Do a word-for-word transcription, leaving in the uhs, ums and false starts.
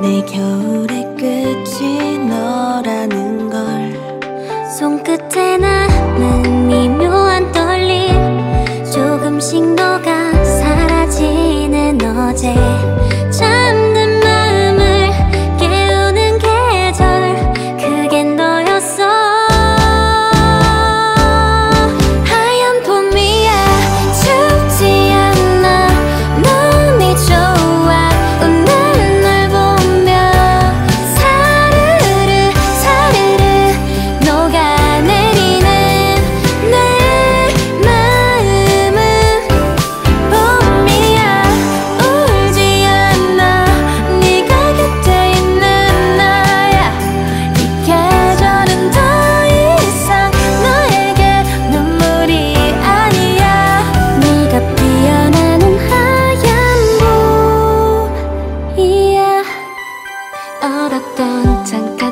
내 겨울의 끝이 너라는 걸. 손끝에 남은 미묘한 떨림, 조금씩 너가 사라지는 어제. 잠든 마음을 깨우는 계절, 그겐 너였어. 하얀 봄 위에 춥지 않아, 너무 좋아. 웃는 널 보며 사르르 사르르 녹아내리는 내 마음은 봄이야. 울지 않아, 네가 곁에 있는 나야. 이 계절은 더 이상 너에게 눈물이 아니야. 네가 피어나는 하얀 봄이야. 얼었던 잠깐